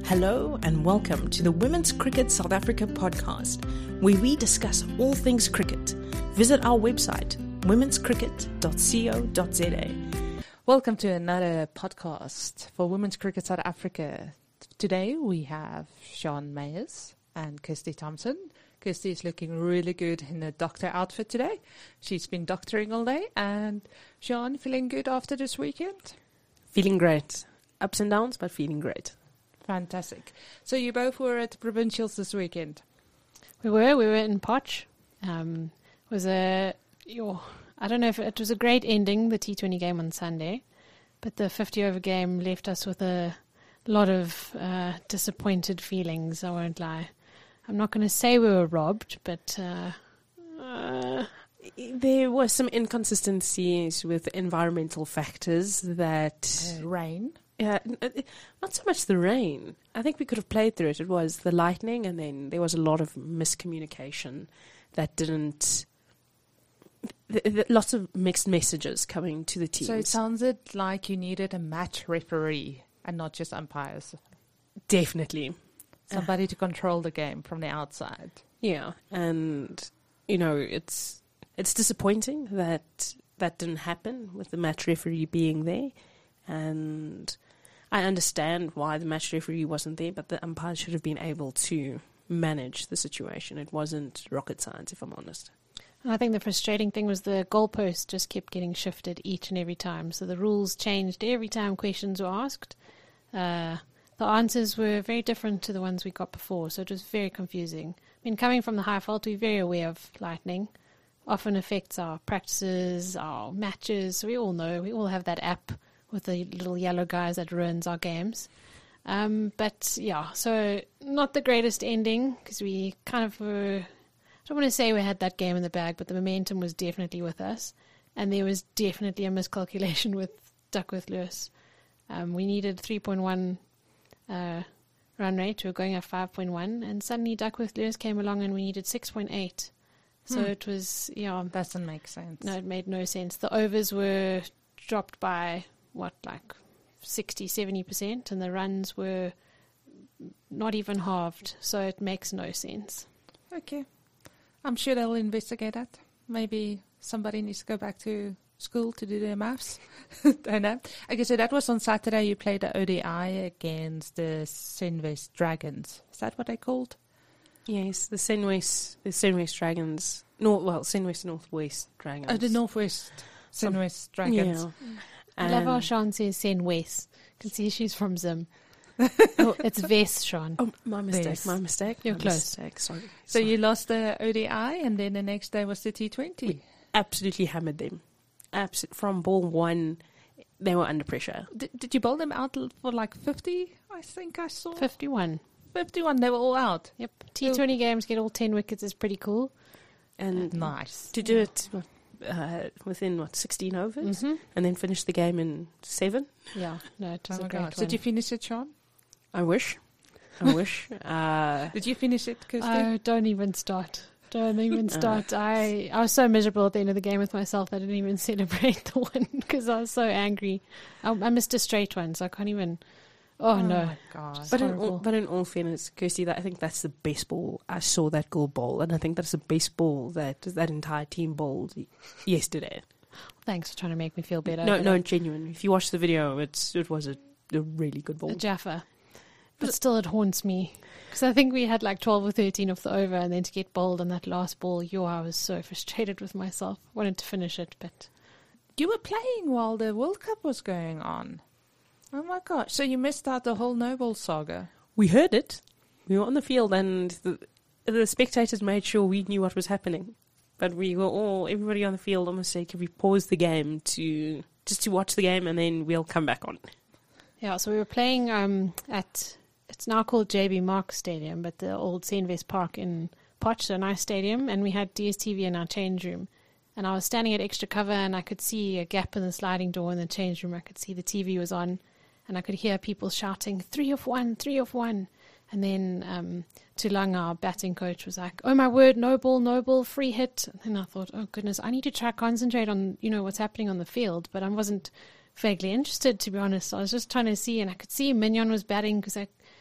Hello and welcome to the Women's Cricket South Africa podcast, where we discuss all things cricket. Visit our website, womenscricket.co.za. Welcome to another podcast for Women's Cricket South Africa. Today we have Sean Mayers and Kirsty Thompson. Kirsty is looking really good in a doctor outfit today. She's been doctoring all day. And Sean, feeling good after this weekend? Feeling great. Ups and downs, but feeling great. Fantastic. So you both were at the Provincials this weekend? We were in Potch. I don't know if it was a great ending, the T20 game on Sunday, but the 50 over game left us with a lot of disappointed feelings, I won't lie. I'm not going to say we were robbed, but there were some inconsistencies with environmental factors that... Rain? Yeah, not so much the rain. I think we could have played through it. It was the lightning, and then there was a lot of miscommunication that didn't... lots of mixed messages coming to the teams. So it sounded like you needed a match referee and not just umpires. Definitely. Somebody to control the game from the outside. Yeah, and, it's disappointing that didn't happen with the match referee being there. And I understand why the match referee wasn't there, but the umpire should have been able to manage the situation. It wasn't rocket science, if I'm honest. I think the frustrating thing was the goalpost just kept getting shifted each and every time. So the rules changed every time questions were asked. The answers were very different to the ones we got before, so it was very confusing. I mean, coming from the high fault, we're very aware of lightning. Often affects our practices, our matches. So we all know, we all have that app with the little yellow guys that ruins our games. But yeah, so not the greatest ending because we kind of were, I don't want to say we had that game in the bag, but the momentum was definitely with us. And there was definitely a miscalculation with Duckworth Lewis. We needed 3.1 run rate. We were going at 5.1, and suddenly Duckworth Lewis came along and we needed 6.8. So it was, Doesn't make sense. No, it made no sense. The overs were dropped by, 60, 70%, and the runs were not even halved. So it makes no sense. Okay. I'm sure they'll investigate that. Maybe somebody needs to go back to school to do their maths. Don't know. Okay, so that was on Saturday. You played the ODI against the Senwest Dragons. Is that what they called? Yes, the Senwest Dragons. Senwest Northwest Dragons. Oh, the Northwest Senwest Dragons. Yeah. I love how Sean says Senwest. You can see she's from Zim. It's Vest, Sean. Oh, my mistake. You're my close. Mistake. Sorry. So you lost the ODI, and then the next day was the T20. We absolutely hammered them. From ball one, they were under pressure. Did you bowl them out for 50? I think I saw 51. 51. They were all out. Yep. T20 games get all 10 wickets is pretty cool. And nice to do it within 16 overs, and then finish the game in 7. Yeah, no, it was a great one. Did you finish it, Sean? I wish. Did you finish it, Kirsty? Oh, don't even start. I was so miserable at the end of the game with myself that I didn't even celebrate the win because I was so angry. I missed a straight one, so I can't even... Oh no! My God. But in all fairness, Kirsty, I think that's the best ball I saw that girl bowl, and I think that's the best ball that entire team bowled yesterday. Thanks for trying to make me feel better. No, genuine. If you watch the video, it was a really good ball. A Jaffa. But still, it haunts me because I think we had 12 or 13 off the over, and then to get bowled on that last ball, I was so frustrated with myself. I wanted to finish it, but you were playing while the World Cup was going on. Oh my gosh! So you missed out the whole Noble saga. We heard it. We were on the field, and the spectators made sure we knew what was happening. But we were everybody on the field almost said, "Can we pause the game to watch the game, and then we'll come back on." Yeah. So we were playing at it's now called JB Mark Stadium, but the old Senwest Park in Potch, a nice stadium, and we had DSTV in our change room. And I was standing at extra cover, and I could see a gap in the sliding door in the change room. I could see the TV was on. And I could hear people shouting, 3 off 1, 3 off 1. And then Tulang, our batting coach, was like, oh my word, no ball, free hit. And I thought, oh goodness, I need to try concentrate on, what's happening on the field. But I wasn't vaguely interested, to be honest. I was just trying to see, and I could see Mignon was batting because I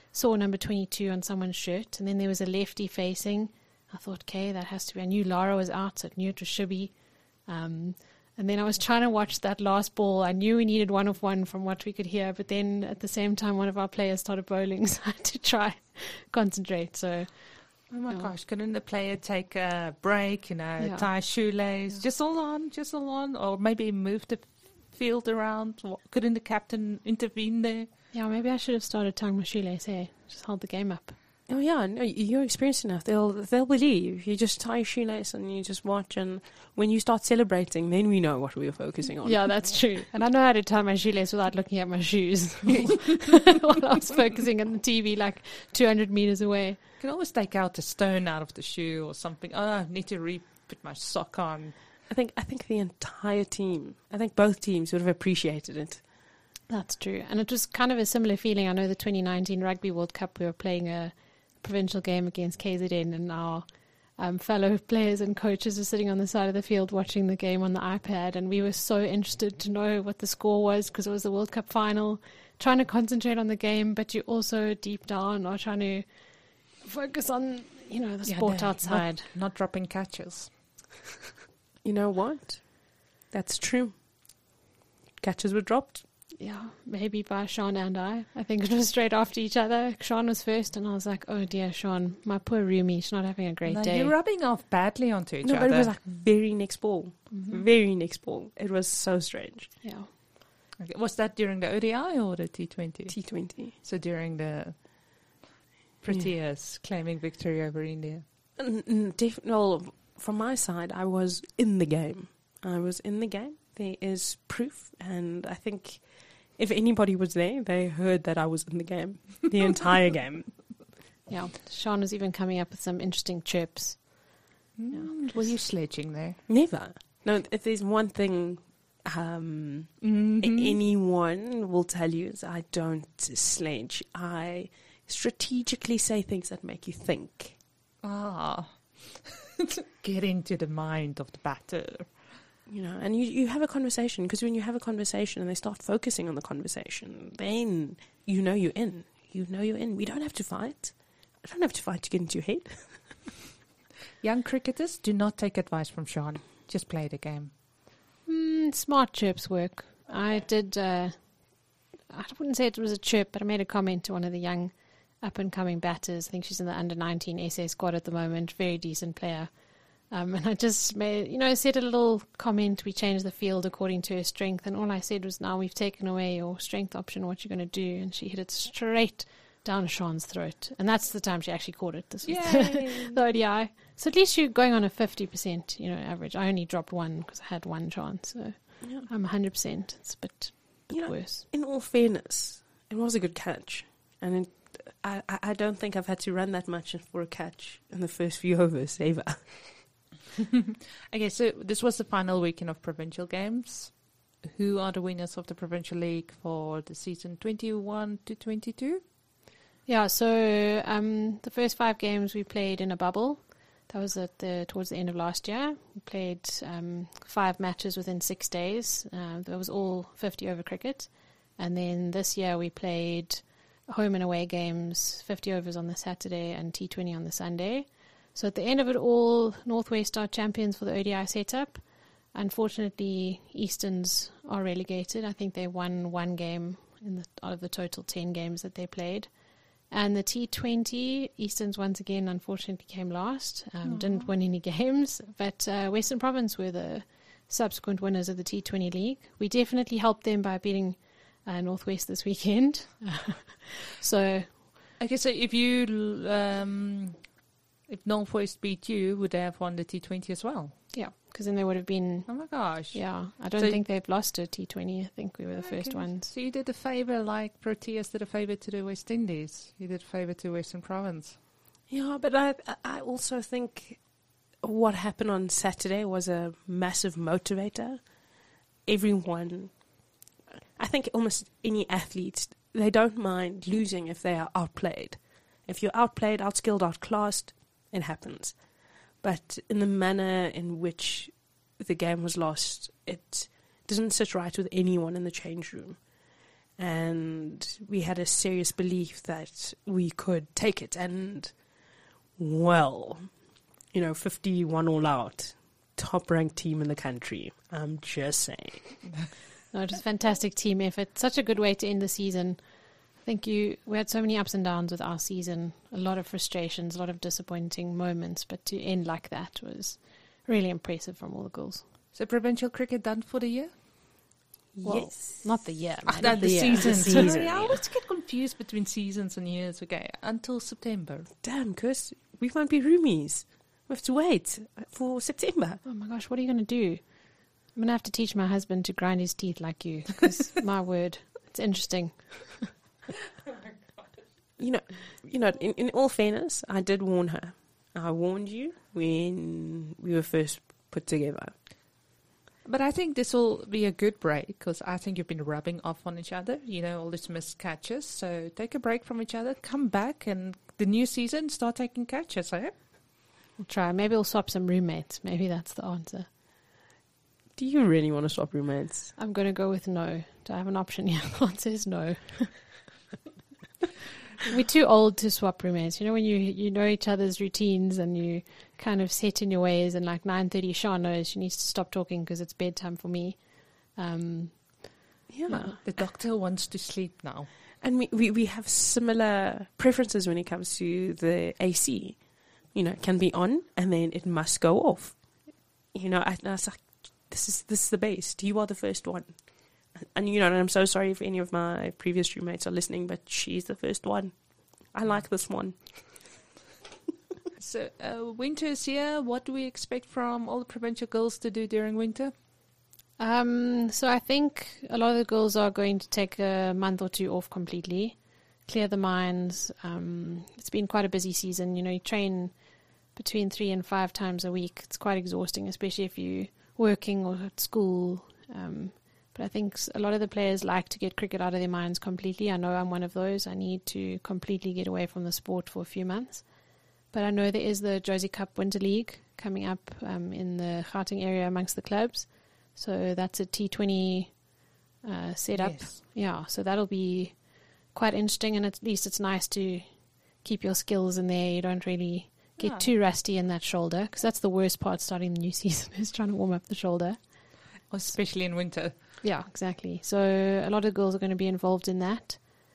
saw number 22 on someone's shirt, and then there was a lefty facing. I thought, okay, that has to be. I knew Lara was out, so I knew it was Shibby. And then I was trying to watch that last ball. I knew we needed 1-of-1 from what we could hear, but then at the same time, one of our players started bowling, so I had to try concentrate. So, oh my gosh, couldn't the player take a break, tie a shoelace, just hold on, or maybe move the field around? Couldn't the captain intervene there? Yeah, maybe I should have started tying my shoelace, hey? Just hold the game up. Oh yeah, no, you're experienced enough. They'll believe. You just tie your shoelace and you just watch, and when you start celebrating, then we know what we were focusing on. Yeah, that's true. And I know how to tie my shoelace without looking at my shoes while I was focusing on the TV like 200 meters away. You can always take out a stone out of the shoe or something. Oh, I need to put my sock on. I think the entire team, I think both teams would have appreciated it. That's true. And it was kind of a similar feeling. I know the 2019 Rugby World Cup, we were playing a provincial game against KZN, and our fellow players and coaches were sitting on the side of the field watching the game on the iPad, and we were so interested to know what the score was because it was the World Cup final, trying to concentrate on the game, but you also deep down are trying to focus on, the sport outside. Not dropping catches. You know what? That's true. Catches were dropped. Yeah, maybe by Sean and I. I think it was straight after each other. Sean was first, and I was like, oh dear, Sean, my poor roomie, she's not having a great day. You're rubbing off badly onto each other. No, but it was like very next ball. Mm-hmm. Very next ball. It was so strange. Yeah. Okay. Was that during the ODI or the T20? T20. So during the Proteas claiming victory over India? Well, from my side, I was in the game. There is proof, and I think if anybody was there, they heard that I was in the game, the entire game. Yeah, Sean was even coming up with some interesting chirps. Yeah. Were you sledging there? Never. No, if there's one thing anyone will tell you is I don't sledge. I strategically say things that make you think. Get into the mind of the batter. And you have a conversation, because when you have a conversation and they start focusing on the conversation, then you're in. You're in. We don't have to fight. I don't have to fight to get into your head. Young cricketers, do not take advice from Sean. Just play the game. Smart chirps work. I did, I wouldn't say it was a chirp, but I made a comment to one of the young up-and-coming batters. I think she's in the under-19 SA squad at the moment. Very decent player. And I just made, said a little comment. We changed the field according to her strength. And all I said was, now we've taken away your strength option. What you're going to do? And she hit it straight down Sean's throat. And that's the time she actually caught it. This was the ODI. So at least you're going on a 50%, average. I only dropped one because I had one chance. So I'm 100%. It's a bit worse. In all fairness, it was a good catch. And I don't think I've had to run that much for a catch in the first few overs ever. Okay, so this was the final weekend of provincial games. Who are the winners of the provincial league for the season 21 to 22? Yeah, so the first 5 games we played in a bubble. That was towards the end of last year. We played 5 matches within 6 days. That was all 50 over cricket. And then this year we played home and away games, 50 overs on the Saturday and T20 on the Sunday. So at the end of it all, Northwest are champions for the ODI setup. Unfortunately, Easterns are relegated. I think they won 1 game out of the total 10 games that they played. And the T20, Easterns once again unfortunately came last. Didn't win any games, but Western Province were the subsequent winners of the T20 league. We definitely helped them by beating Northwest this weekend. So, okay, so if Northwest beat you, would they have won the T20 as well? Yeah, because then they would have been... Oh my gosh. Yeah, I don't think they've lost a T20. I think we were the first ones. So you did a favour like Proteas did a favour to the West Indies. You did a favour to Western Province. Yeah, but I also think what happened on Saturday was a massive motivator. Everyone, I think almost any athlete, they don't mind losing if they are outplayed. If you're outplayed, outskilled, outclassed, it happens. But in the manner in which the game was lost, it doesn't sit right with anyone in the change room. and we had a serious belief that we could take it. And, well, 51 all out, top-ranked team in the country. I'm just saying. No, it was a fantastic team effort. Such a good way to end the season. I think we had so many ups and downs with our season, a lot of frustrations, a lot of disappointing moments, but to end like that was really impressive from all the girls. So provincial cricket done for the year? Well, Yes. not the year. Not man. the year, season. the season, Sorry, I yeah. always get confused between seasons and years. Okay, until September. Damn, Chris, we won't be roomies. We have to wait for September. Oh my gosh, what are you going to do? I'm going to have to teach my husband to grind his teeth like you, because my word, it's interesting. In all fairness, I did warn her. I warned you when we were first put together. But I think this will be a good break because I think you've been rubbing off on each other, all these missed catches. So take a break from each other, come back, and the new season, start taking catches, eh? We'll try. Maybe we'll swap some roommates. Maybe that's the answer. Do you really want to swap roommates? I'm going to go with no. Do I have an option here? The answer is no. We're too old to swap roommates. When you know each other's routines and you kind of set in your ways, and like 9:30, Sean knows she needs to stop talking because it's bedtime for me. Yeah. The doctor wants to sleep now. And we have similar preferences when it comes to the AC. It can be on and then it must go off. I was like, this is the best. You are the first one. And and I'm so sorry if any of my previous roommates are listening, but she's the first one. I like this one. So winter is here. What do we expect from all the provincial girls to do during winter? So I think a lot of the girls are going to take a month or two off completely, clear the minds. It's been quite a busy season. You train between 3 and 5 times a week. It's quite exhausting, especially if you're working or at school. But I think a lot of the players like to get cricket out of their minds completely. I know I'm one of those. I need to completely get away from the sport for a few months. But I know there is the Josie Cup Winter League coming up in the Gauteng area amongst the clubs. So that's a T20 setup. Yes. Yeah, so that'll be quite interesting, and at least it's nice to keep your skills in there. You don't really get too rusty in that shoulder, because that's the worst part starting the new season, is trying to warm up the shoulder. Especially in winter. Yeah, exactly. So a lot of girls are going to be involved in that.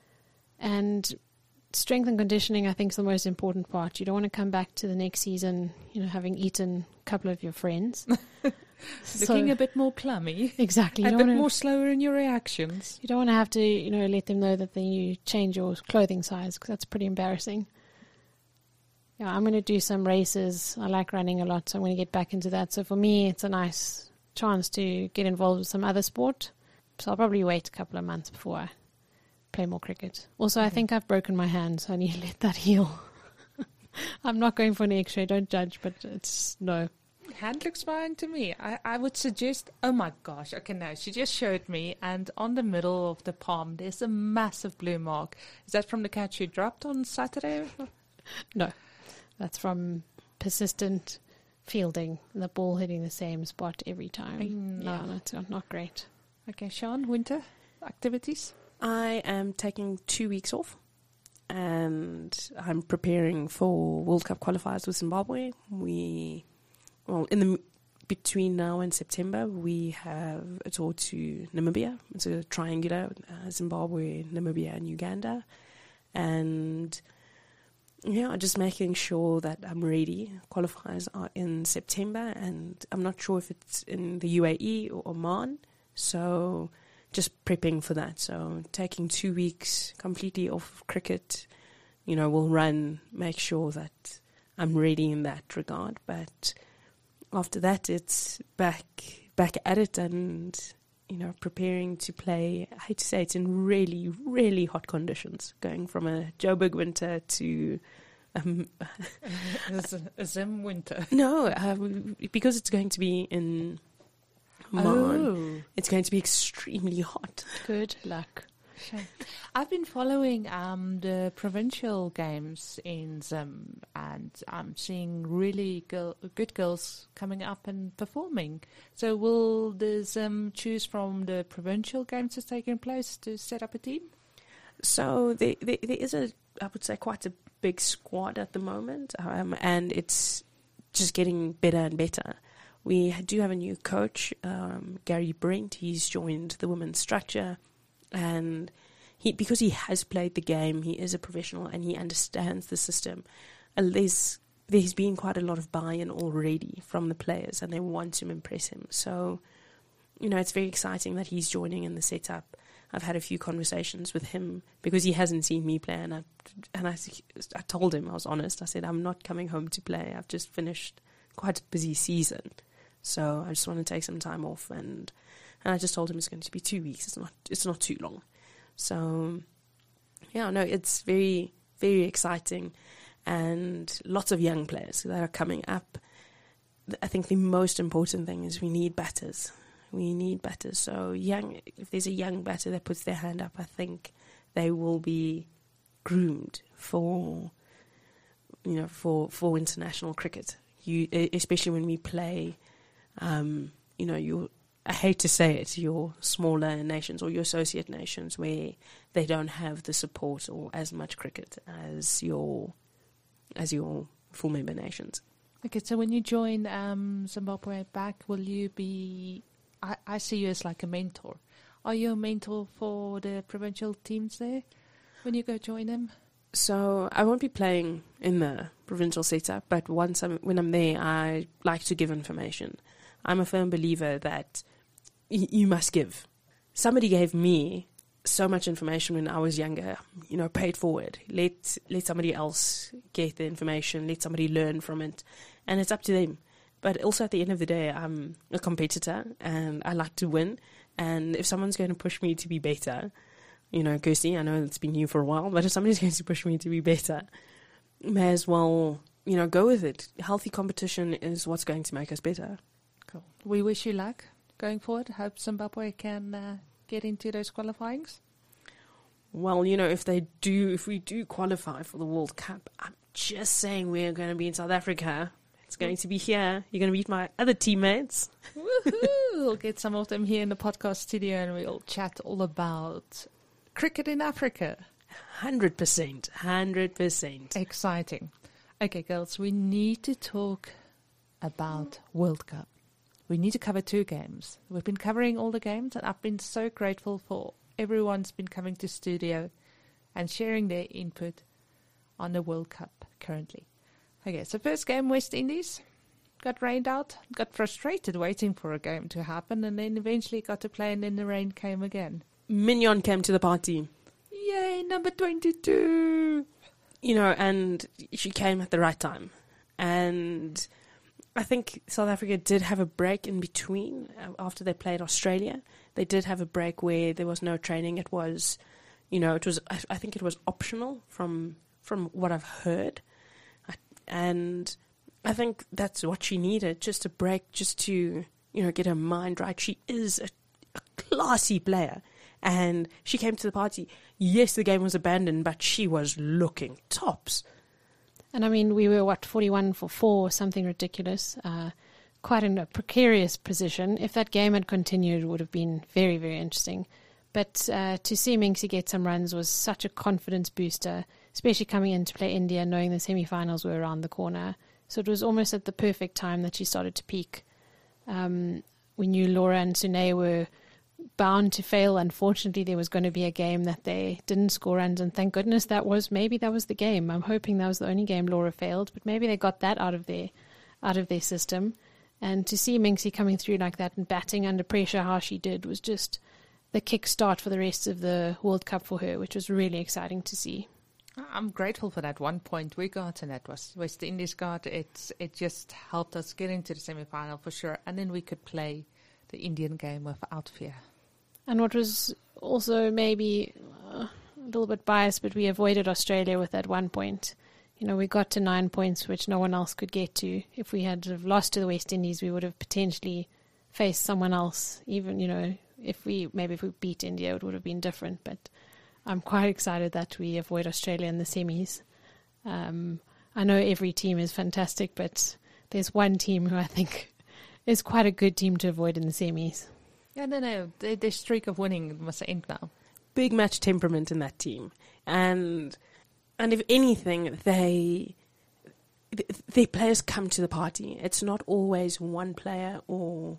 And strength and conditioning, I think, is the most important part. You don't want to come back to the next season, having eaten a couple of your friends. Looking a bit more plummy. Exactly. A bit more slower in your reactions. You don't want to have to, let them know that then you change your clothing size, because that's pretty embarrassing. Yeah, I'm going to do some races. I like running a lot, so I'm going to get back into that. So for me, it's a nice chance to get involved with some other sport. So I'll probably wait a couple of months before I play more cricket. Also, I think I've broken my hand, so I need to let that heal. I'm not going for an x-ray, don't judge, but it's no. Hand looks fine to me. I would suggest, oh my gosh, okay, no, she just showed me, and on the middle of the palm, there's a massive blue mark. Is that from the catch you dropped on Saturday? No, that's from persistent fielding, the ball hitting the same spot every time. No. Yeah, that's not great. Okay, Sean, winter activities? I am taking 2 weeks off, and I'm preparing for World Cup qualifiers with Zimbabwe. Between now and September, we have a tour to Namibia. It's a triangular, Zimbabwe, Namibia, and Uganda. And just making sure that I'm ready. Qualifiers are in September, and I'm not sure if it's in the UAE or Oman. So just prepping for that. So taking 2 weeks completely off cricket, we'll make sure that I'm ready in that regard. But after that, it's back at it, and preparing to play. I hate to say it's in really, really hot conditions, going from a Joburg winter to a Zim winter. No, because it's going to be in March. It's going to be extremely hot. Good luck. Sure. I've been following the provincial games in Zim, and I'm seeing really good girls coming up and performing. So will the Zim choose from the provincial games that's taking place to set up a team? So there is I would say, quite a big squad at the moment, and it's just getting better and better. We do have a new coach, Gary Brent. He's joined the women's structure, and because he has played the game, he is a professional and he understands the system. There's been quite a lot of buy-in already from the players, and they want to impress him. So, it's very exciting that he's joining in the setup. I've had a few conversations with him because he hasn't seen me play, and I told him, I was honest. I said, I'm not coming home to play. I've just finished quite a busy season, so I just want to take some time off. And I just told him it's going to be 2 weeks. It's not too long. So, it's very, very exciting, and lots of young players that are coming up. I think the most important thing is we need batters. So if there's a young batter that puts their hand up, I think they will be groomed for international cricket. Especially when we play, I hate to say it, your smaller nations or your associate nations where they don't have the support or as much cricket as your full member nations. Okay, so when you join Zimbabwe back, will you be... I see you as like a mentor. Are you a mentor for the provincial teams there when you go join them? So I won't be playing in the provincial setup, but when I'm there, I like to give information. I'm a firm believer that you must give. Somebody gave me so much information when I was younger, pay it forward. Let somebody else get the information, let somebody learn from it, and it's up to them. But also at the end of the day, I'm a competitor and I like to win. And if someone's going to push me to be better, Kirsty, I know it's been you for a while, but if somebody's going to push me to be better, may as well, go with it. Healthy competition is what's going to make us better. Cool. We wish you luck going forward. Hope Zimbabwe can get into those qualifyings. Well, if we do qualify for the World Cup, I'm just saying we're going to be in South Africa. It's going to be here. You're going to meet my other teammates. Woohoo! We'll get some of them here in the podcast studio and we'll chat all about cricket in Africa. 100%. Exciting. Okay, girls, we need to talk about World Cup. We need to cover 2 games. We've been covering all the games, and I've been so grateful for everyone's been coming to studio and sharing their input on the World Cup currently. Okay, so first game, West Indies. Got rained out, got frustrated waiting for a game to happen, and then eventually got to play, and then the rain came again. Mignon came to the party. Yay, number 22! And she came at the right time. And I think South Africa did have a break in between after they played Australia. They did have a break where there was no training. It was, I think it was optional from what I've heard. And I think that's what she needed, just a break, just to, get her mind right. She is a classy player. And she came to the party. Yes, the game was abandoned, but she was looking tops. And I mean, we were, 41 for 4, something ridiculous. Quite in a precarious position. If that game had continued, it would have been very, very interesting. But to see Minxie get some runs was such a confidence booster, especially coming in to play India, knowing the semi-finals were around the corner. So it was almost at the perfect time that she started to peak. We knew Laura and Sune were bound to fail. Unfortunately, there was going to be a game that they didn't score runs, and thank goodness that was the game. I'm hoping that was the only game Laura failed, but maybe they got that out of their system. And to see Minxie coming through like that and batting under pressure how she did was just the kickstart for the rest of the World Cup for her, which was really exciting to see. I'm grateful for that 1 point we got, and that was West Indies got. It just helped us get into the semi-final for sure, and then we could play the Indian game without fear. And what was also maybe a little bit biased, but we avoided Australia with that 1 point. We got to 9 points, which no one else could get to. If we had lost to the West Indies, we would have potentially faced someone else. Even, if we beat India, it would have been different. But I'm quite excited that we avoid Australia in the semis. I know every team is fantastic, but there's one team who I think is quite a good team to avoid in the semis. Yeah, no. Their streak of winning must end now. Big match temperament in that team. And if anything, their players come to the party. It's not always one player or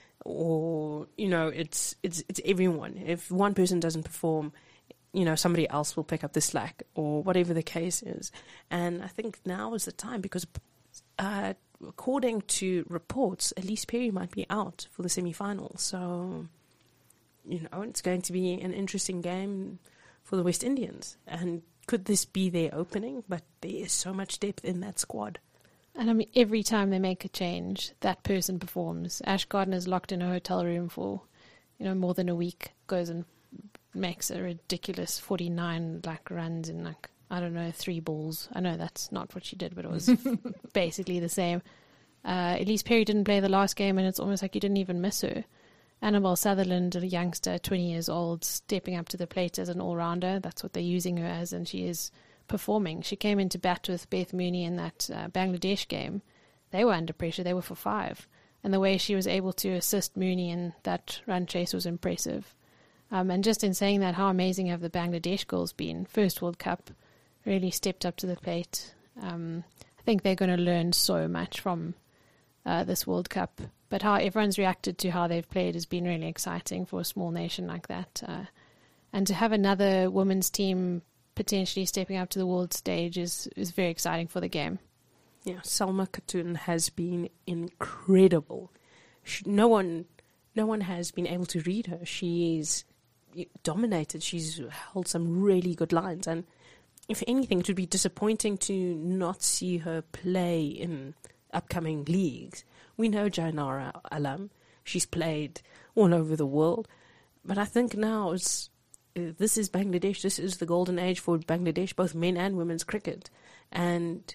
it's everyone. If one person doesn't perform, somebody else will pick up the slack or whatever the case is. And I think now is the time because according to reports, Elise Perry might be out for the semi-final. So, it's going to be an interesting game for the West Indians. And could this be their opening? But there is so much depth in that squad. And I mean, every time they make a change, that person performs. Ash Gardner's locked in a hotel room for, more than a week, goes and makes a ridiculous 49 runs in 3 balls. I know that's not what she did, but it was basically the same. Elise Perry didn't play the last game, and it's almost like you didn't even miss her. Annabelle Sutherland, a youngster, 20 years old, stepping up to the plate as an all-rounder. That's what they're using her as, and she is performing. She came into bat with Beth Mooney in that Bangladesh game. They were under pressure. They were for 5. And the way she was able to assist Mooney in that run chase was impressive. And just in saying that, how amazing have the Bangladesh girls been? First World Cup, really stepped up to the plate. I think they're going to learn so much from this World Cup. But how everyone's reacted to how they've played has been really exciting for a small nation like that. And to have another women's team potentially stepping up to the world stage is very exciting for the game. Yeah, Salma Khatun has been incredible. No one has been able to read her. She's dominated. She's held some really good lines. And if anything, it would be disappointing to not see her play in upcoming leagues. We know Jainara Alam. She's played all over the world. But I think now this is Bangladesh. This is the golden age for Bangladesh, both men and women's cricket. And,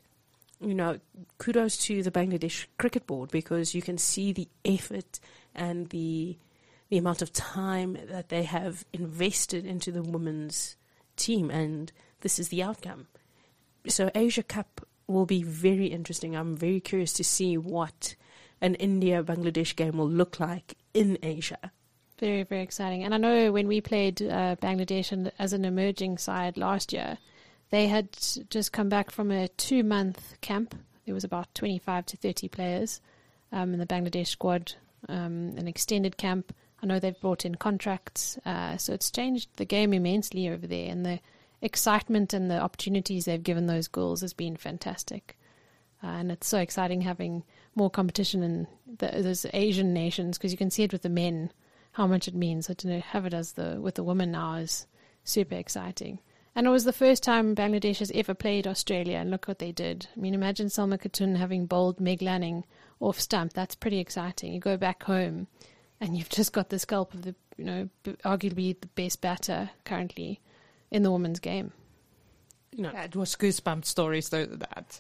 kudos to the Bangladesh Cricket Board because you can see the effort and the amount of time that they have invested into the women's team. And this is the outcome. So Asia Cup will be very interesting. I'm very curious to see what an India-Bangladesh game will look like in Asia. Very, very exciting. And I know when we played Bangladesh as an emerging side last year, they had just come back from a 2-month camp. There was about 25 to 30 players in the Bangladesh squad, an extended camp. I know they've brought in contracts. So it's changed the game immensely over there. And the excitement and the opportunities they've given those girls has been fantastic. And it's so exciting having more competition in those Asian nations because you can see it with the men, how much it means. So to have it with the women now is super exciting. And it was the first time Bangladesh has ever played Australia, and look what they did. I mean, imagine Salma Khatun having bowled Meg Lanning off stump. That's pretty exciting. You go back home, and you've just got the scalp of the, arguably the best batter currently in the women's game. Yeah, it was goosebump stories, though, that.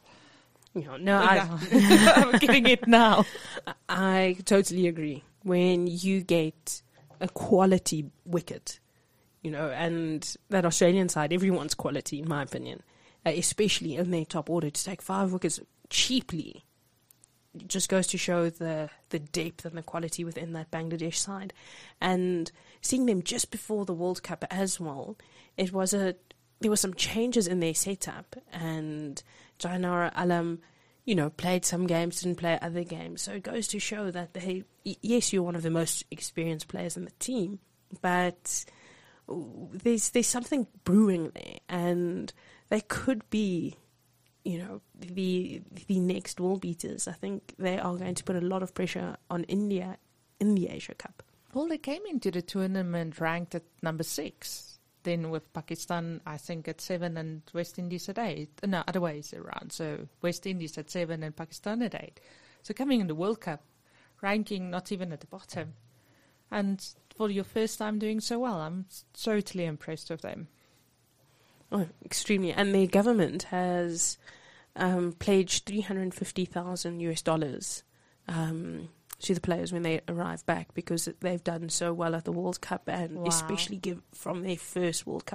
I'm getting it now. I totally agree. When you get a quality wicket, and that Australian side, everyone's quality, in my opinion, especially in their top order, to take 5 wickets cheaply, it just goes to show the depth and the quality within that Bangladesh side. And seeing them just before the World Cup as well, there were some changes in their setup, and Jainara Alam, played some games, didn't play other games. So it goes to show that yes, you're one of the most experienced players in the team, but there's something brewing there, and they could be, the next world beaters. I think they are going to put a lot of pressure on India in the Asia Cup. Well, they came into the tournament ranked at number 6. Then with Pakistan, I think at 7 and West Indies at 8. No, other ways around. So West Indies at 7 and Pakistan at 8. So coming in the World Cup, ranking not even at the bottom. And for your first time doing so well, I'm totally impressed with them. Oh, extremely. And their government has pledged $350,000 to the players when they arrive back because they've done so well at the World Cup and especially from their first World Cup.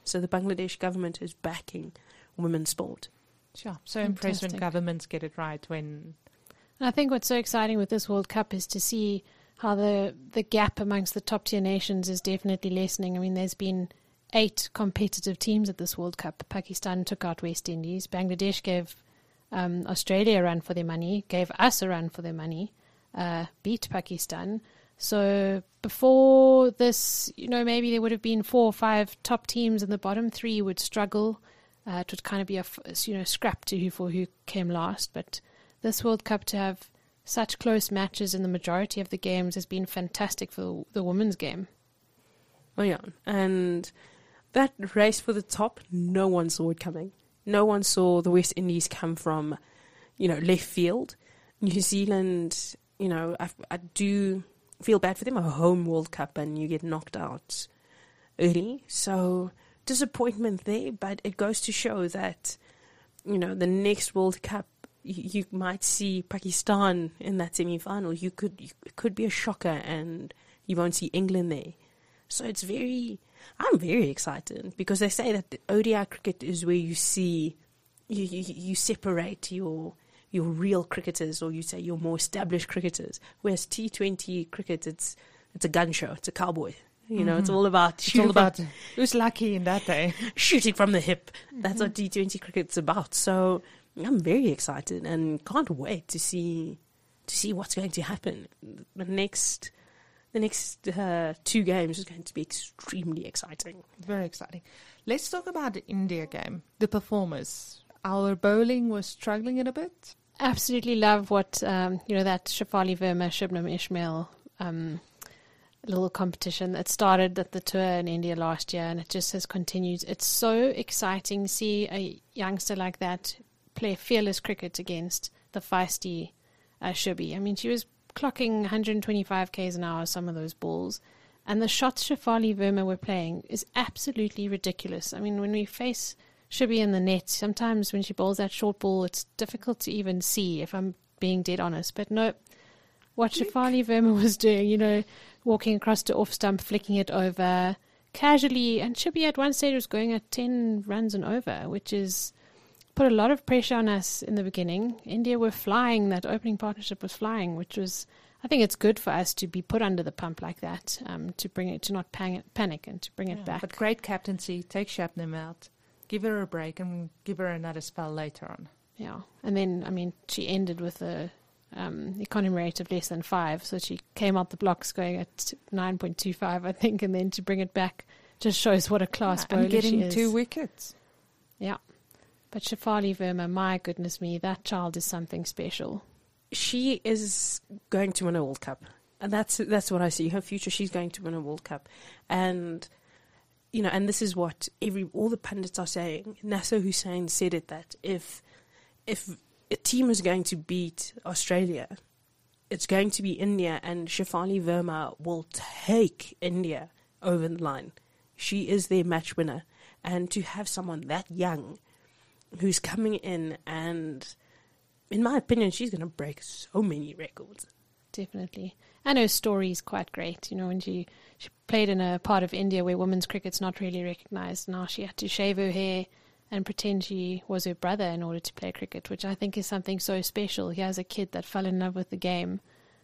So the Bangladesh government is backing women's sport. Sure. So impressed when Fantastic. governments get it right. When And I think what's so exciting with this World Cup is to see how the gap amongst the top tier nations is definitely lessening. I mean, there's been 8 competitive teams at this World Cup. Pakistan took out West Indies. Bangladesh gave Australia a run for their money, gave us a run for their money, beat Pakistan. So before this, maybe there would have been 4 or 5 top teams, and the bottom 3 would struggle. It would kind of be a scrap to who came last. But this World Cup, to have such close matches in the majority of the games, has been fantastic for the women's game. Oh yeah, and that race for the top, no one saw it coming. No one saw the West Indies come from, left field. New Zealand, I do feel bad for them. A home World Cup and you get knocked out early. So disappointment there, but it goes to show that, the next World Cup, you might see Pakistan in that semi-final. It could be a shocker and you won't see England there. So I'm very excited because they say that the ODI cricket is where you see, you separate your real cricketers, or you say your more established cricketers. Whereas T20 cricket, it's a gun show, it's a cowboy. It's all about who's lucky in that day. shooting from the hip. That's what T20 cricket's about. So I'm very excited and can't wait to see what's going to happen. The next 2 games is going to be extremely exciting. Very exciting. Let's talk about the India game. The performers. Our bowling was struggling it a bit. Absolutely love what, that Shafali Verma, Shubnam Ismail little competition. It started at the tour in India last year and it just has continued. It's so exciting to see a youngster like that play fearless cricket against the feisty Shubi. I mean, she was clocking 125 k's an hour, some of those balls. And the shots Shafali Verma were playing is absolutely ridiculous. I mean, when we face Shubi in the net, sometimes when she bowls that short ball, it's difficult to even see, if I'm being dead honest. But no, what Shafali Verma was doing, walking across to off stump, flicking it over casually. And Shubi at one stage was going at 10 runs and over, which is put a lot of pressure on us in the beginning. India were flying, that opening partnership was flying, which was, I think it's good for us to be put under the pump like that, to bring it, to not panic and to bring it back. But great captaincy, take Shabnam out, give her a break and give her another spell later on. Yeah, and then, I mean, she ended with a economy rate of less than 5, so she came out the blocks going at 9.25, I think, and then to bring it back just shows what a class bowler she is. And getting 2 wickets. Yeah. But Shafali Verma, my goodness me, that child is something special. She is going to win a World Cup. And that's what I see. Her future, she's going to win a World Cup. And, and this is what all the pundits are saying. Nasser Hussain said it, that if a team is going to beat Australia, it's going to be India, and Shafali Verma will take India over the line. She is their match winner. And to have someone that young who's coming in, and in my opinion, she's going to break so many records. Definitely. And her story is quite great. When she played in a part of India where women's cricket's not really recognised. Now she had to shave her hair and pretend she was her brother in order to play cricket, which I think is something so special. He has a kid that fell in love with the game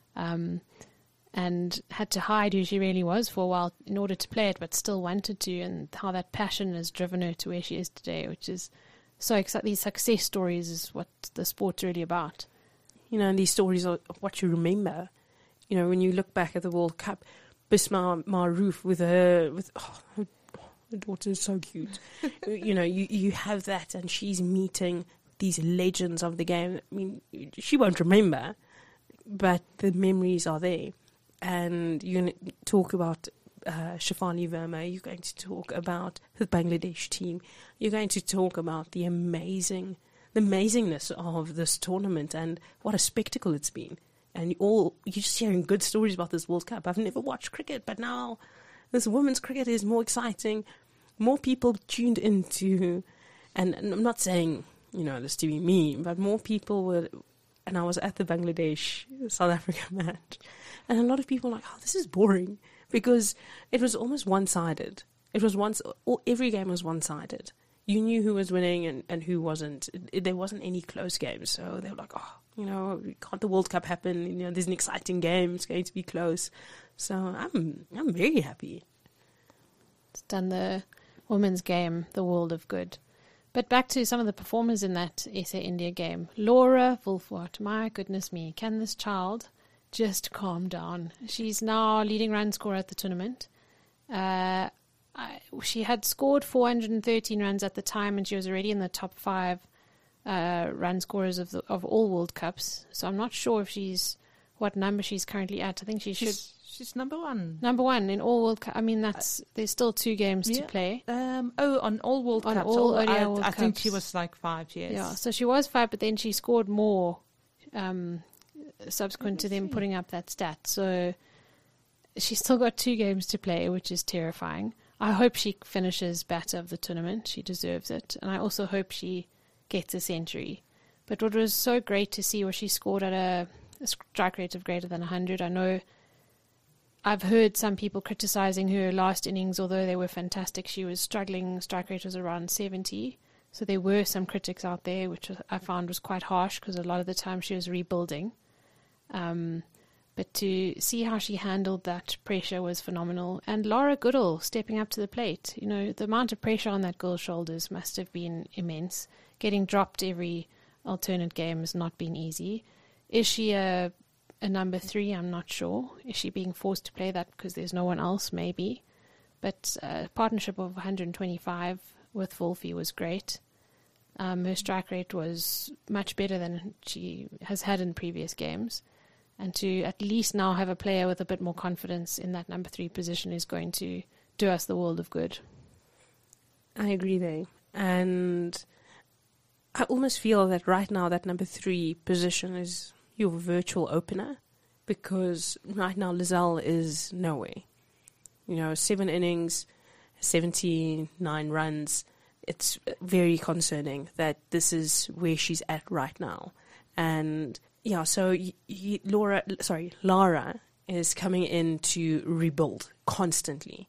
and had to hide who she really was for a while in order to play it, but still wanted to, and how that passion has driven her to where she is today, which is so exciting. These success stories is what the sport's really about. And these stories are what you remember. When you look back at the World Cup, Bisma Maroof with her daughter is so cute. you have that, and she's meeting these legends of the game. I mean, she won't remember, but the memories are there. And you're going to talk about Shafali Verma, you're going to talk about the Bangladesh team, you're going to talk about the amazingness of this tournament and what a spectacle it's been. And you're just hearing good stories about this World Cup. I've never watched cricket, but now this women's cricket is more exciting. More people tuned into, and I'm not saying, this to be me, but more people were, and I was at the Bangladesh South Africa match, and a lot of people were like, oh, this is boring, because it was almost one-sided. It was every game was one-sided. You knew who was winning and who wasn't. There wasn't any close games. So they were like, can't the World Cup happen? There's an exciting game. It's going to be close. So I'm very happy. It's done the women's game the world of good. But back to some of the performers in that SA India game. Laura Wolfwart, my goodness me, can this child just calm down? She's now leading run scorer at the tournament. She had scored 413 runs at the time, and she was already in the top 5 run scorers of all World Cups. So I'm not sure what number she's currently at. I think she's number 1. Number 1 in all World Cups. I mean, there's still 2 games to play. On all World Cups. All ODI World I think Cups. she was like 5 years. Yeah, so she was 5, but then she scored more subsequent to them putting up that stat. So she's still got 2 games to play, which is terrifying. I hope she finishes batter of the tournament. She deserves it. And I also hope she gets a century. But what was so great to see was she scored at a strike rate of greater than 100. I know I've heard some people criticizing her last innings, although they were fantastic. She was struggling. Strike rate was around 70. So there were some critics out there, which I found was quite harsh because a lot of the time she was rebuilding. But to see how she handled that pressure was phenomenal. And Laura Goodall stepping up to the plate. The amount of pressure on that girl's shoulders must have been immense. Getting dropped every alternate game has not been easy. Is she a number 3? I'm not sure. Is she being forced to play that because there's no one else? Maybe. But a partnership of 125 with Wolfie was great. Her strike rate was much better than she has had in previous games. And to at least now have a player with a bit more confidence in that number 3 position is going to do us the world of good. I agree there. And I almost feel that right now that number 3 position is your virtual opener, because right now Lizelle is nowhere. 7 innings, 79 runs. It's very concerning that this is where she's at right now. And yeah, so Lara is coming in to rebuild constantly,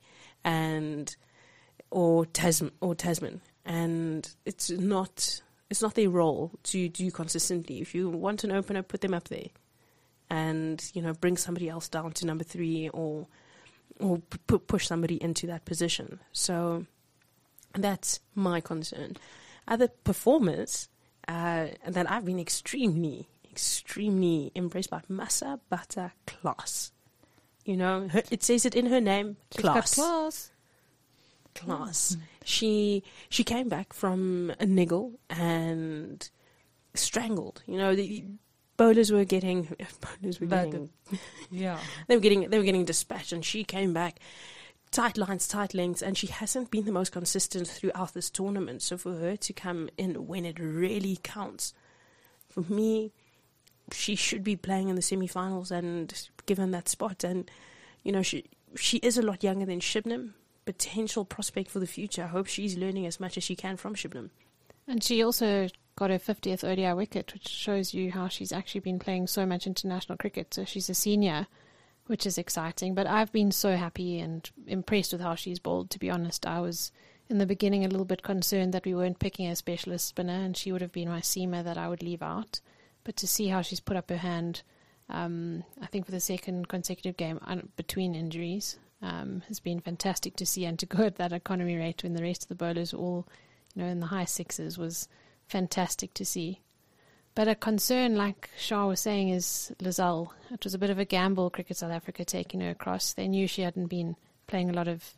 or Tasman, and it's not their role to do consistently. If you want an opener, put them up there, and bring somebody else down to number 3, or push somebody into that position. So that's my concern. Other performers that I've been extremely impressed by, Masa Bata class. It says it in her name, class. She's got Class. She came back from a niggle and strangled. The bowlers were getting yeah. They were getting dispatched, and she came back tight lines, tight lengths, and she hasn't been the most consistent throughout this tournament. So for her to come in when it really counts, for me, she should be playing in the semi-finals and given that spot. And she is a lot younger than Shibnam. Potential prospect for the future. I hope she's learning as much as she can from Shibnam. And she also got her 50th ODI wicket, which shows you how she's actually been playing so much international cricket. So she's a senior, which is exciting. But I've been so happy and impressed with how she's bowled, to be honest. I was, in the beginning, a little bit concerned that we weren't picking a specialist spinner, and she would have been my seamer that I would leave out. But to see how she's put up her hand, I think for the second consecutive game between injuries, has been fantastic to see, and to go at that economy rate when the rest of the bowlers were all, in the high 6s was fantastic to see. But a concern, like Shah was saying, is Lizelle. It was a bit of a gamble, Cricket South Africa taking her across. They knew she hadn't been playing a lot of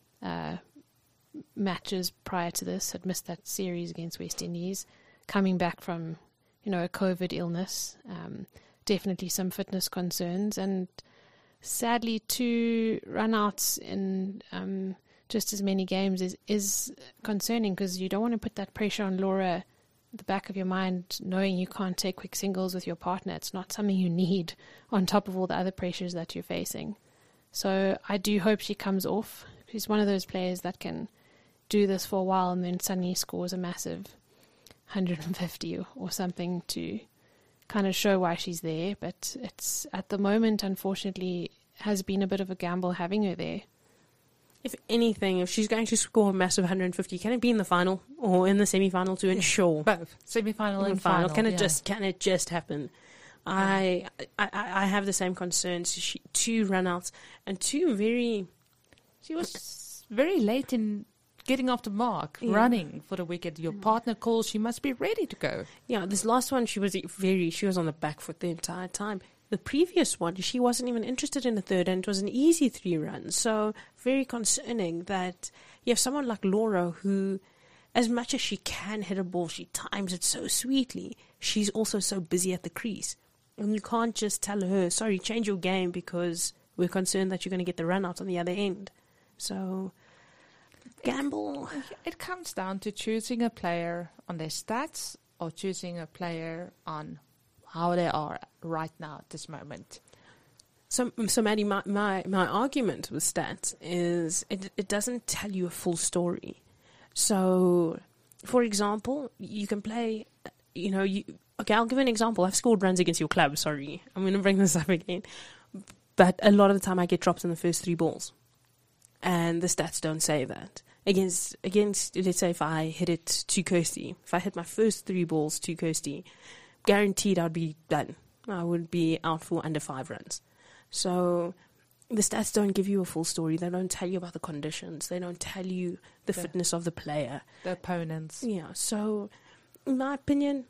matches prior to this, had missed that series against West Indies, coming back from, a COVID illness, definitely some fitness concerns, and sadly 2 run-outs in just as many games is concerning, because you don't want to put that pressure on Laura at the back of your mind, knowing you can't take quick singles with your partner. It's not something you need on top of all the other pressures that you're facing. So I do hope she comes off. She's one of those players that can do this for a while and then suddenly scores a massive 150 or something to kind of show why she's there. But it's, at the moment, unfortunately, has been a bit of a gamble having her there. if anything, if she's going to score a massive 150, can it be in the final or in the semi-final to ensure? Both semi-final and final. final. Can it just happen? I have the same concerns. 2 run-outs and 2 very... She was very late in getting off the mark, running for the wicket. Your partner calls, she must be ready to go. Yeah, this last one, she was on the back foot the entire time. The previous one, she wasn't even interested in the third, and it was an easy 3 runs. So very concerning that you have someone like Laura who, as much as she can hit a ball, she times it so sweetly. She's also so busy at the crease. And you can't just tell her, sorry, change your game because we're concerned that you're going to get the run out on the other end. So, gamble. It comes down to choosing a player on their stats or choosing a player on how they are right now at this moment. So Maddie, my argument with stats is it doesn't tell you a full story. So, for example, you can play, okay, I'll give an example. I've scored runs against your club, sorry. I'm going to bring this up again. But a lot of the time I get dropped in the first 3 balls. And the stats don't say that. Against, let's say if I hit it to Kirsty, if I hit my first 3 balls to Kirsty, guaranteed I'd be done. I would be out for under 5 runs. So the stats don't give you a full story. They don't tell you about the conditions. They don't tell you the fitness of the player. The opponents. Yeah, so in my opinion,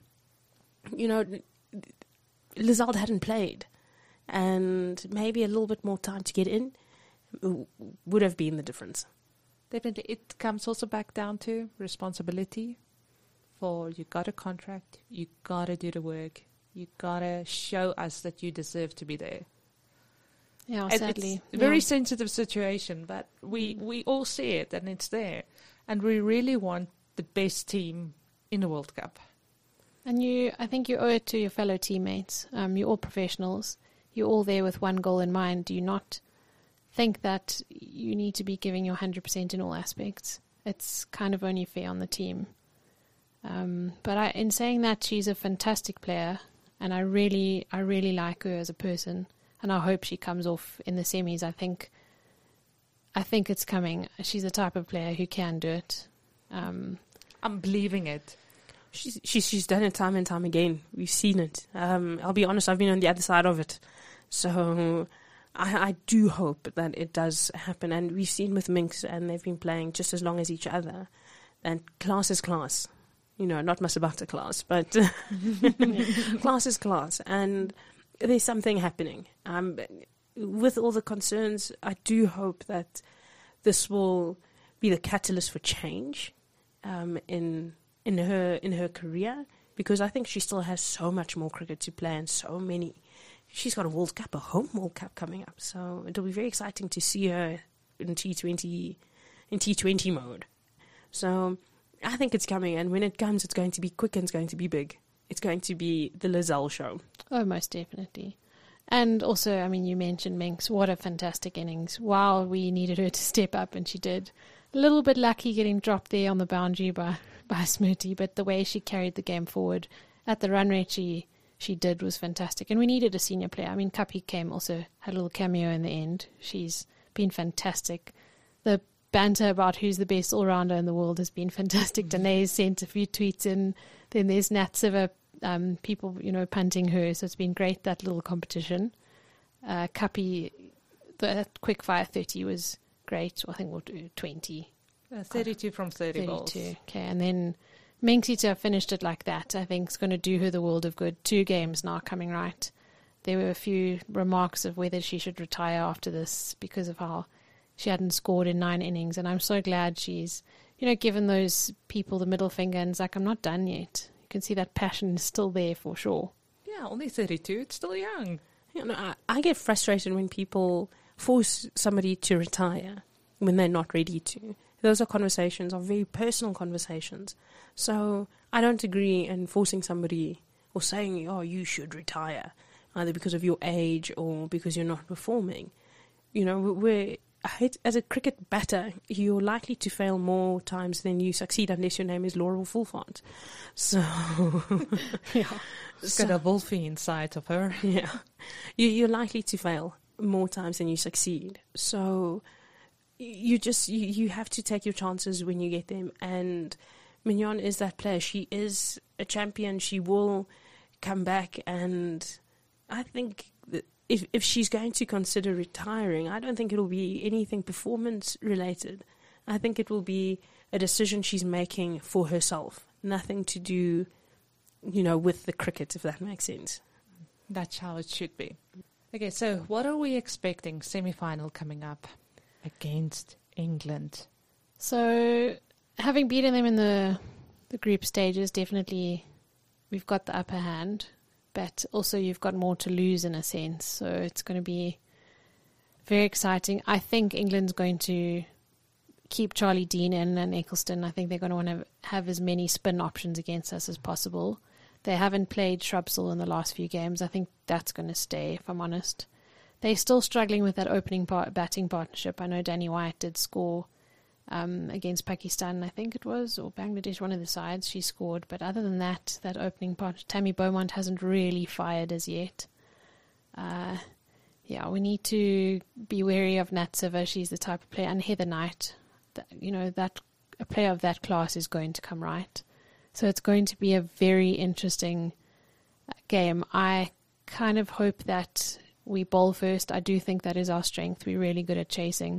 Lizald hadn't played. And maybe a little bit more time to get in would have been the difference. Definitely. It comes also back down to responsibility. For you got a contract, you got to do the work, you got to show us that you deserve to be there. Yeah, and sadly. It's a very sensitive situation, but we all see it and it's there. And we really want the best team in the World Cup. And I think you owe it to your fellow teammates. You're all professionals. You're all there with one goal in mind. Do you not think that you need to be giving your 100% in all aspects? It's kind of only fair on the team. But in saying that, she's a fantastic player, and I really like her as a person, and I hope she comes off in the semis. I think it's coming. She's the type of player who can do it. I'm believing it. She's done it time and time again. We've seen it. I'll be honest, I've been on the other side of it. So I do hope that it does happen. And we've seen with Minx, and they've been playing just as long as each other. And class is class. Not Masabata class, but class is class. And there's something happening. With all the concerns, I do hope that this will be the catalyst for change in her career, because I think she still has so much more cricket to play and so many. She's got a World Cup, a home World Cup coming up, so it'll be very exciting to see her in T20 mode. So I think it's coming, and when it comes, it's going to be quick and it's going to be big. It's going to be the Lizelle show. Oh, most definitely. And also, I mean, you mentioned Minx. What a fantastic innings. Wow, we needed her to step up, and she did. A little bit lucky getting dropped there on the boundary by Smirty, but the way she carried the game forward at the run rate she did was fantastic. And we needed a senior player. I mean, Kapi came, also had a little cameo in the end. She's been fantastic. The banter about who's the best all-rounder in the world has been fantastic. Danae's sent a few tweets in. Then there's Nat Siva, people, punting her. So it's been great, that little competition. Kapi, that quick fire 30 was great. I think we'll do 20. 32 from 30 balls. 32, okay. And then Minxie to have finished it like that, I think is going to do her the world of good. 2 games now coming right. There were a few remarks of whether she should retire after this because of how she hadn't scored in 9 innings. And I'm so glad she's, given those people the middle finger and it's like, I'm not done yet. You can see that passion is still there for sure. Yeah, only 32. It's still young. I get frustrated when people force somebody to retire when they're not ready to. Those are very personal conversations. So I don't agree in forcing somebody or saying, oh, you should retire, either because of your age or because you're not performing. As a cricket batter, you're likely to fail more times than you succeed unless your name is Laura Fulfant. So, yeah. She's got a Wolfie inside of her. Yeah. You're likely to fail more times than you succeed. So you have to take your chances when you get them. And Mignon is that player. She is a champion. She will come back. And I think that if she's going to consider retiring, I don't think it'll be anything performance related. I think it will be a decision she's making for herself. Nothing to do, with the cricket, if that makes sense. That's how it should be. Okay, so what are we expecting? Semi-final coming up against England. So, having beaten them in the group stages, definitely we've got the upper hand. But also you've got more to lose in a sense. So it's going to be very exciting. I think England's going to keep Charlie Dean in and Eccleston. I think they're going to want to have as many spin options against us as possible. They haven't played Shrubsole in the last few games. I think that's going to stay, if I'm honest. They're still struggling with that opening batting partnership. I know Danny White did score against Pakistan, I think it was, or Bangladesh, one of the sides. She scored. But other than that opening part, Tammy Beaumont hasn't really fired as yet. We need to be wary of Nat Siver. She's the type of player. And Heather Knight, that a player of that class is going to come right. So it's going to be a very interesting game. I kind of hope that we bowl first. I do think that is our strength. We're really good at chasing.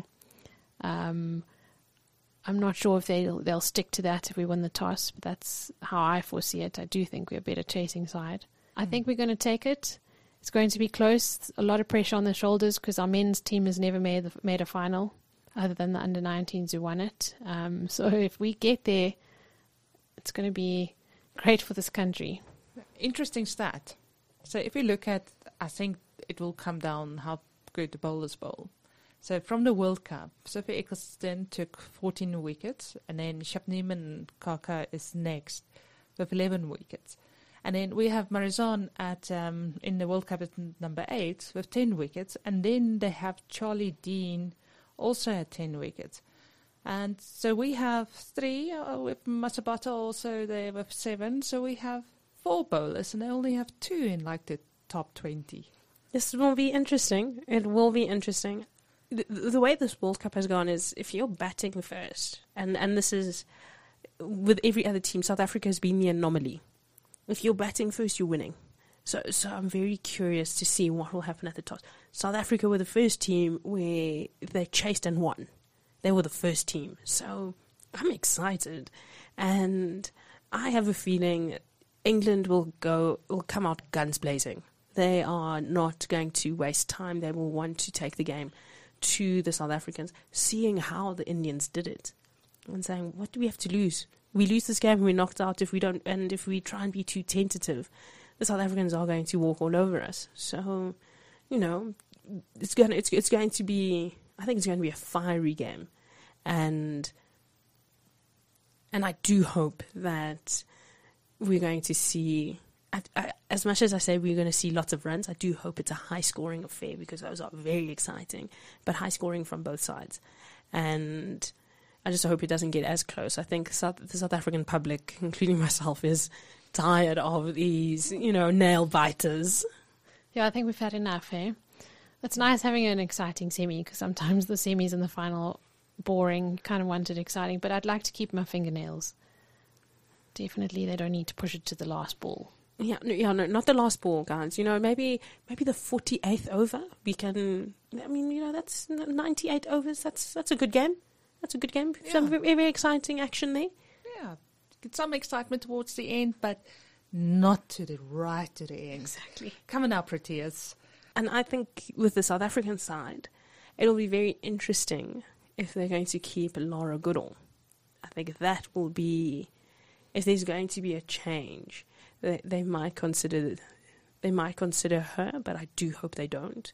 I'm not sure if they'll stick to that if we win the toss, but that's how I foresee it. I do think we're a better chasing side. I think we're going to take it. It's going to be close. A lot of pressure on their shoulders because our men's team has never made a final other than the under-19s who won it. So if we get there, it's going to be great for this country. Interesting stat. So if we look at, I think it will come down how good the bowlers bowl. So from the World Cup, Sophie Eccleston took 14 wickets, and then Shabnim Kaka is next with 11 wickets. And then we have Marizon in the World Cup at number 8 with 10 wickets, and then they have Charlie Dean also at 10 wickets. And so we have 3 with Masabata also there with 7. So we have 4 bowlers, and they only have 2 in the top 20. This will be interesting. It will be interesting. The way this World Cup has gone is if you're batting first, and this is with every other team, South Africa has been the anomaly. If you're batting first, you're winning. So I'm very curious to see what will happen at the toss. South Africa were the first team where they chased and won. They were the first team. So I'm excited. And I have a feeling England will come out guns blazing. They are not going to waste time. They will want to take the game to the South Africans, seeing how the Indians did it and saying, what do we have to lose? We lose this game, we're knocked out if we don't, and if we try and be too tentative, the South Africans are going to walk all over us. So, it's going to be, I think it's going to be a fiery game. And I do hope that we're going to see, as much as I say we're going to see lots of runs, I do hope it's a high-scoring affair because those are very exciting, but high-scoring from both sides. And I just hope it doesn't get as close. I think the South African public, including myself, is tired of these, nail-biters. Yeah, I think we've had enough, eh? It's nice having an exciting semi because sometimes the semis and the final boring, kind of want it exciting, but I'd like to keep my fingernails. Definitely they don't need to push it to the last ball. No, not the last ball, guys. Maybe the 48th over. We can. That's 98 overs. That's a good game. That's a good game. Yeah. Some very, very exciting action there. Yeah, get some excitement towards the end, but not right to the end. Exactly. Coming up, Proteas. And I think with the South African side, it'll be very interesting if they're going to keep Lara Goodall. I think that will be, if there's going to be a change. They might consider her, but I do hope they don't.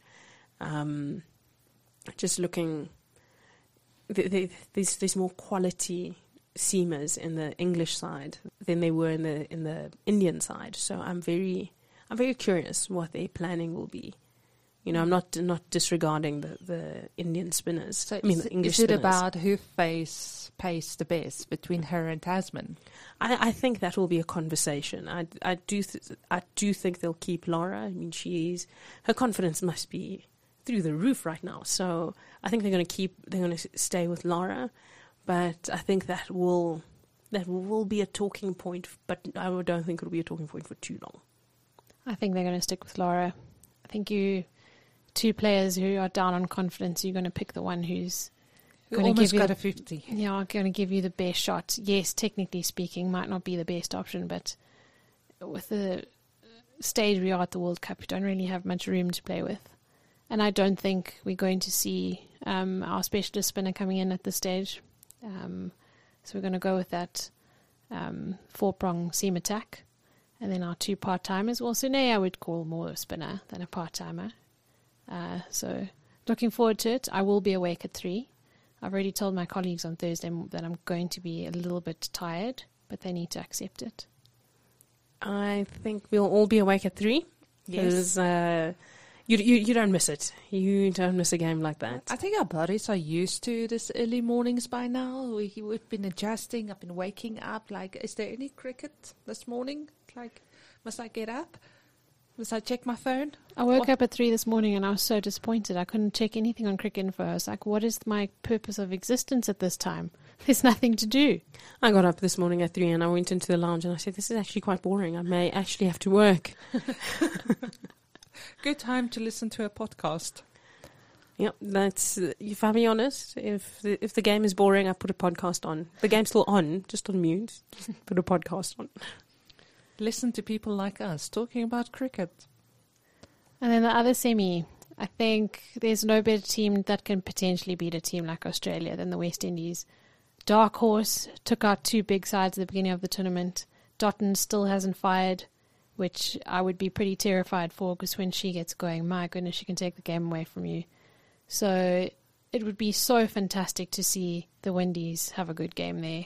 Just looking, there's more quality seamers in the English side than there were in the Indian side. So I'm very curious what their planning will be. I'm not disregarding the Indian spinners. So the English is it spinners. about who pays the best between her and Tasman? I think that will be a conversation. I do think they'll keep Laura. Her confidence must be through the roof right now. So I think they're going to stay with Lara, but I think that will be a talking point, but I don't think it'll be a talking point for too long. I think they're going to stick with Lara. I think two players who are down on confidence, you're going to pick the one who's going to give you a 50. Yeah, going to give you the best shot. Yes, technically speaking, might not be the best option, but with the stage we are at the World Cup, you don't really have much room to play with. And I don't think we're going to see our specialist spinner coming in at this stage. So we're going to go with that 4-prong seam attack. And then our 2 part-timers. Well, Sune I would call more a spinner than a part-timer. So looking forward to it. I will be awake at 3. I've already told my colleagues on Thursday that I'm going to be a little bit tired, but they need to accept it. I think we'll all be awake at 3. Yes. You don't miss it. You don't miss a game like that. I think our bodies are used to this early mornings by now. We've been adjusting. I've been waking up. Like, is there any cricket this morning? Like, must I get up? Must I check my phone? I woke up at 3 this morning and I was so disappointed. I couldn't check anything on Cricket Info. I was like, what is my purpose of existence at this time? There's nothing to do. I got up this morning at 3 and I went into the lounge and I said, this is actually quite boring. I may actually have to work. Good time to listen to a podcast. Yep, that's, if I'm being honest, if the game is boring, I put a podcast on. The game's still on, just on mute. Just put a podcast on. Listen to people like us talking about cricket. And then the other semi, I think there's no better team that can potentially beat a team like Australia than the West Indies. Dark Horse took out 2 big sides at the beginning of the tournament. Dotton still hasn't fired, which I would be pretty terrified for, because when she gets going, my goodness, she can take the game away from you. So it would be so fantastic to see the Windies have a good game there.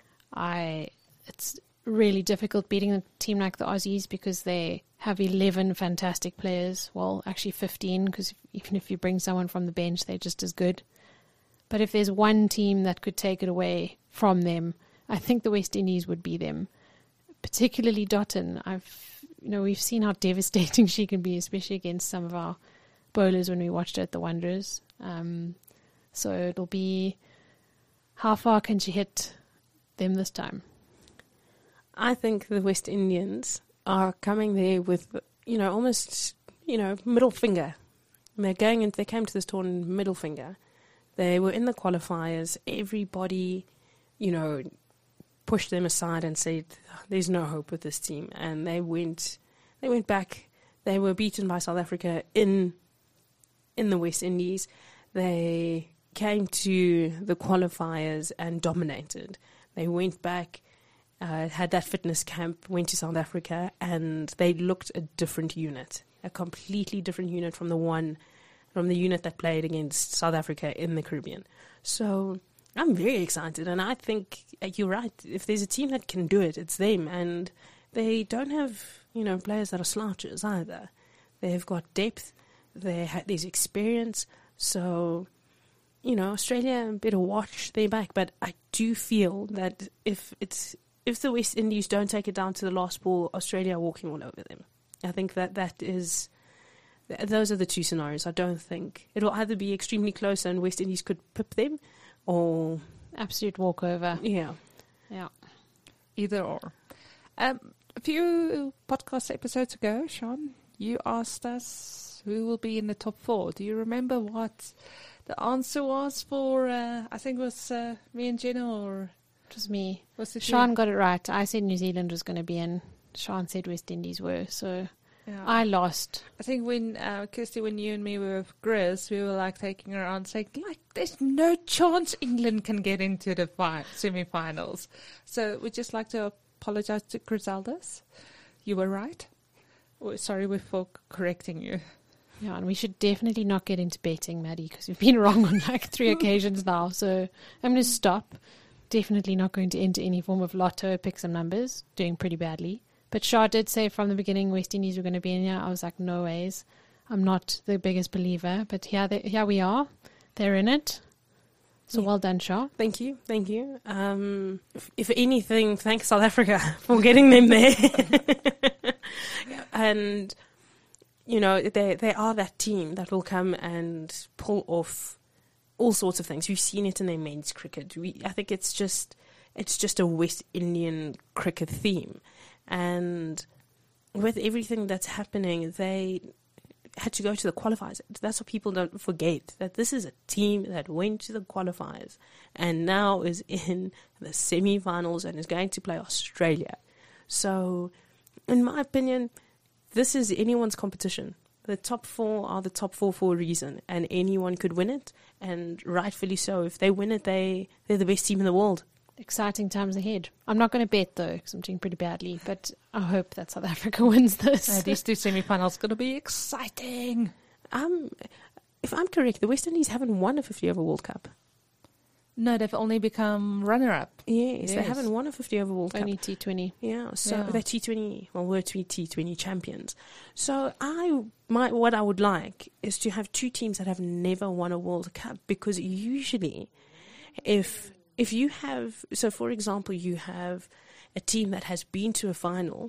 It's really difficult beating a team like the Aussies because they have 11 fantastic players. Well, actually 15, because even if you bring someone from the bench, they're just as good. But if there's one team that could take it away from them, I think the West Indies would be them. Particularly Dotton. We've seen how devastating she can be, especially against some of our bowlers when we watched her at the Wanderers. So it'll be, how far can she hit them this time? I think the West Indians are coming there with, almost, middle finger. They came to this tournament middle finger. They were in the qualifiers. Everybody, pushed them aside and said, there's no hope with this team. And they went back. They were beaten by South Africa in the West Indies. They came to the qualifiers and dominated. They went back, had that fitness camp, went to South Africa, and they looked a different unit, a completely different unit from the unit that played against South Africa in the Caribbean. So I'm very excited, and I think you're right. If there's a team that can do it, it's them. And they don't have, players that are slouches either. They've got depth. There's experience. So, Australia better watch their back. But I do feel that if the West Indies don't take it down to the last ball, Australia are walking all over them. I think those are the 2 scenarios. I don't think it'll either be extremely close and West Indies could pip them, or absolute walkover. Yeah. Either or. A few podcast episodes ago, Sean, you asked us who will be in the top 4. Do you remember what the answer was for? I think it was me and Jenna, or it was me. Was it Sean you? got it right. I said New Zealand was going to be in. Sean said West Indies were. So yeah. I lost. I think when Kirsty, when you and me were with Grizz, we were taking her around saying, there's no chance England can get into the semi-finals. So we'd just like to apologize to Griseldas. You were right. Sorry for correcting you. Yeah, and we should definitely not get into betting, Maddie, because we've been wrong on 3 occasions now. So I'm going to stop. Definitely not going to enter any form of lotto, pick some numbers. Doing pretty badly. But Shah did say from the beginning West Indies were going to be in here. I was like, no ways. I'm not the biggest believer. But here we are. They're in it. So well done, Shah. Thank you. If anything, thanks South Africa for getting them there. And, they are that team that will come and pull off all sorts of things. We've seen it in their men's cricket. I think it's just a West Indian cricket theme. And with everything that's happening, they had to go to the qualifiers. That's what people don't forget, that this is a team that went to the qualifiers and now is in the semi-finals and is going to play Australia. So, in my opinion, this is anyone's competition. The top 4 are the top 4 for a reason, and anyone could win it, and rightfully so. If they win it, they're the best team in the world. Exciting times ahead. I'm not going to bet, though, because I'm doing pretty badly, but I hope that South Africa wins this. These 2 semi-finals going to be exciting. If I'm correct, the West Indies haven't won a 50-over World Cup. No, they've only become runner-up. Yes, they haven't won a 50-over World Cup. Only T20. Yeah, so they're T20, we're T20 champions. So what I would like is to have 2 teams that have never won a World Cup, because usually if you have, so for example, you have a team that has been to a final,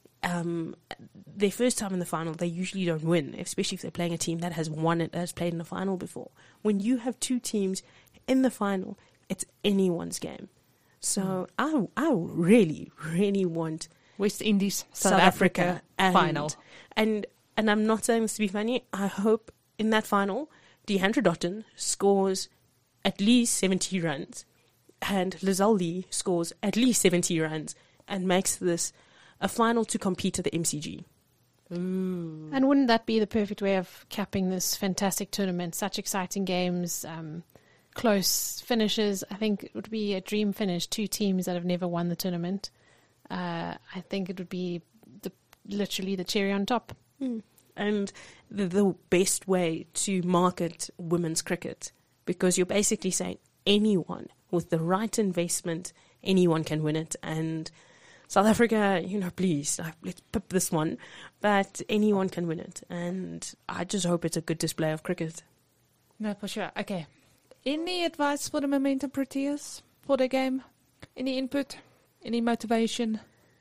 their first time in the final, they usually don't win, especially if they're playing a team that has won it, has played in the final before. When you have 2 teams in the final, it's anyone's game. So I really, really want West Indies, South Africa final. And I'm not saying this to be funny. I hope in that final, Deandra Dottin scores at least 70 runs and Lizelle Lee scores at least 70 runs and makes this a final to compete at the MCG. Ooh. And wouldn't that be the perfect way of capping this fantastic tournament? Such exciting games, close finishes. I think it would be a dream finish. 2 teams that have never won the tournament. I think it would be literally the cherry on top. And the best way to market women's cricket, because you're basically saying anyone with the right investment, anyone can win it. And South Africa, please, let's pip this one, but anyone can win it. And I just hope it's a good display of cricket. No, for sure. Okay. Any advice for the Momentum Proteas for the game? Any input? Any motivation?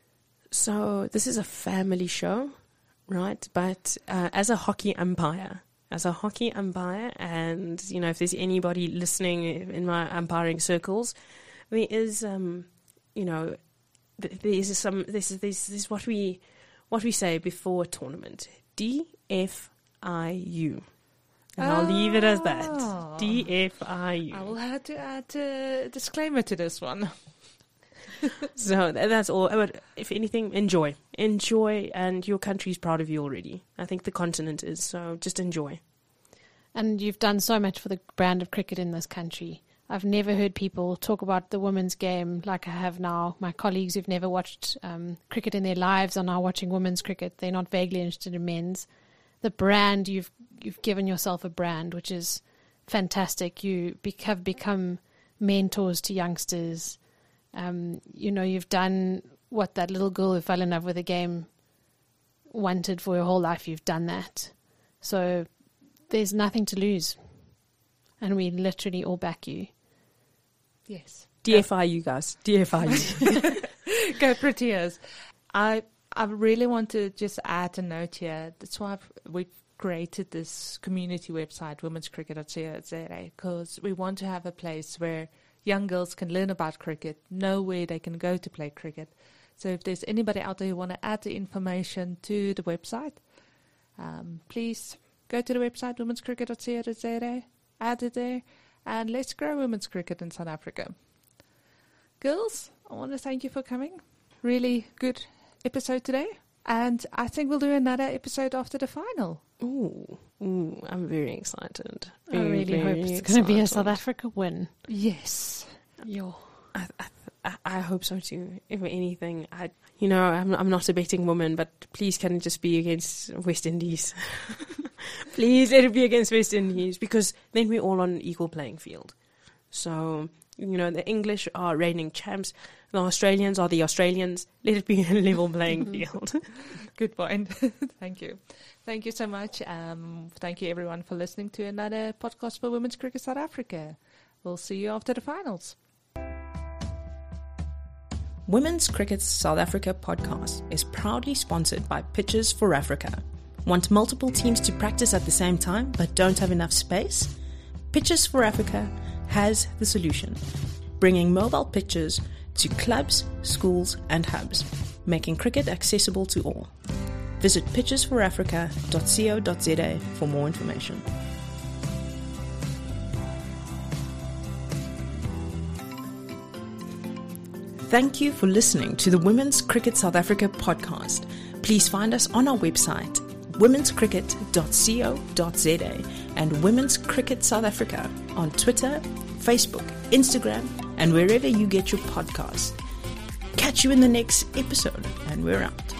So this is a family show, right? But as a hockey umpire, and, if there's anybody listening in my umpiring circles, there is, this is what we say before a tournament. DFIU. And I'll leave it as that. DFIU. I will have to add a disclaimer to this one. So that's all. But if anything, enjoy. Enjoy, and your country's proud of you already. I think the continent is, so just enjoy. And you've done so much for the brand of cricket in this country. I've never heard people talk about the women's game like I have now. My colleagues who've never watched cricket in their lives are now watching women's cricket. They're not vaguely interested in men's. The brand, you've given yourself a brand, which is fantastic. You have become mentors to youngsters. You've done what that little girl who fell in love with the game wanted for her whole life. You've done that. So there's nothing to lose. And we literally all back you. Yes. DFIU, guys. DFIU. Go Proteas. I really want to just add a note here. That's why we've created this community website, womenscricket.co.za, because we want to have a place where young girls can learn about cricket, know where they can go to play cricket. So if there's anybody out there who want to add the information to the website, please go to the website, womenscricket.co.za, add it there, and let's grow women's cricket in South Africa. Girls, I want to thank you for coming. Really good episode today. And I think we'll do another episode after the final. Ooh, I'm very excited. I really hope it's going to be a South Africa win. Yes. I hope so too. If anything, I'm not a betting woman, but please can it just be against West Indies? Please let it be against West Indies, because then we're all on an equal playing field. So, the English are reigning champs. The Australians are the Australians. Let it be a level playing field. Good point. Thank you. Thank you so much. Thank you, everyone, for listening to another podcast for Women's Cricket South Africa. We'll see you after the finals. Women's Cricket South Africa podcast is proudly sponsored by Pitches for Africa. Want multiple teams to practice at the same time but don't have enough space? Pitches for Africa has the solution, bringing mobile pitches to clubs, schools and hubs, making cricket accessible to all. Visit pitchesforafrica.co.za for more information. Thank you for listening to the Women's Cricket South Africa podcast. Please find us on our website, womenscricket.co.za, and Women's Cricket South Africa on Twitter, Facebook, Instagram, and wherever you get your podcasts. Catch you in the next episode, and we're out.